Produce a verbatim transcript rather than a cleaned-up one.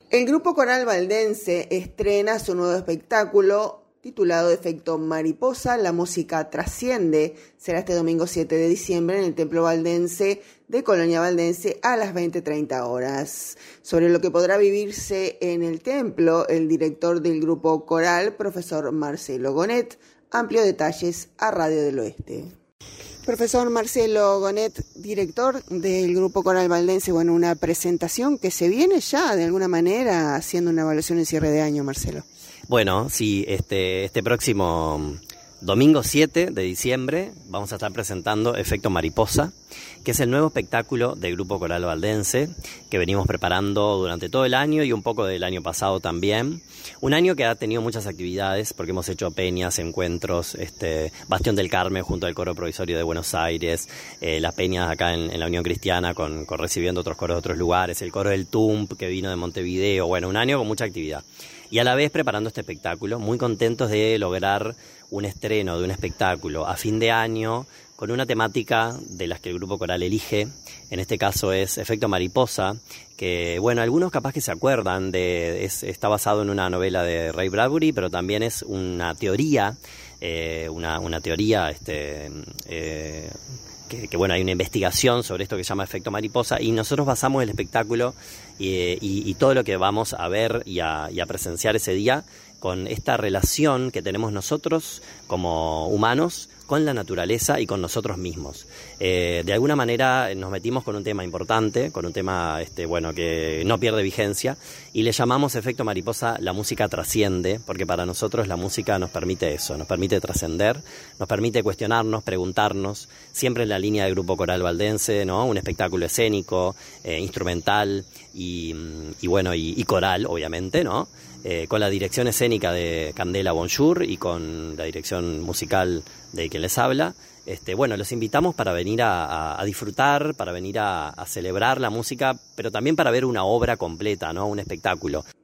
El Grupo Coral Valdense estrena su nuevo espectáculo titulado Efecto Mariposa, la música trasciende. Será este domingo siete de diciembre en el Templo Valdense de Colonia Valdense a las veinte treinta horas. Sobre lo que podrá vivirse en el templo, el director del Grupo Coral, profesor Marcelo Gonet, amplió detalles a Radio del Oeste. Profesor Marcelo Gonet, director del Grupo Coral Valdense, bueno, una presentación que se viene ya de alguna manera haciendo una evaluación en cierre de año, Marcelo. Bueno, sí, este, este próximo domingo siete de diciembre vamos a estar presentando Efecto Mariposa, que es el nuevo espectáculo del Grupo Coral Valdense que venimos preparando durante todo el año y un poco del año pasado también. Un año que ha tenido muchas actividades porque hemos hecho peñas, encuentros, este, Bastión del Carmen junto al Coro Provisorio de Buenos Aires, eh, las peñas acá en, en la Unión Cristiana con, con recibiendo otros coros de otros lugares, el coro del Tump que vino de Montevideo, bueno, un año con mucha actividad. Y a la vez preparando este espectáculo, muy contentos de lograr un estreno de un espectáculo a fin de año con una temática de las que el Grupo Coral elige. En este caso es Efecto Mariposa, que bueno, algunos capaz que se acuerdan, de es, está basado en una novela de Ray Bradbury, pero también es una teoría, eh, una, una teoría... este eh, Que, que bueno, hay una investigación sobre esto que se llama Efecto Mariposa y nosotros basamos el espectáculo y, y, y todo lo que vamos a ver y a, y a presenciar ese día con esta relación que tenemos nosotros como humanos con la naturaleza y con nosotros mismos. Eh, de alguna manera nos metimos con un tema importante, con un tema este, bueno, que no pierde vigencia y le llamamos Efecto Mariposa la música trasciende, porque para nosotros la música nos permite eso, nos permite trascender, nos permite cuestionarnos, preguntarnos, siempre en la línea del Grupo Coral Valdense, ¿no? Un espectáculo escénico, eh, instrumental y, y bueno y, y coral, obviamente, ¿no? Eh, con la dirección escénica de Candela Bonjour y con la dirección musical de quien les habla. Este, bueno, los invitamos para venir a, a, a disfrutar, para venir a, a celebrar la música, pero también para ver una obra completa, ¿no? Un espectáculo.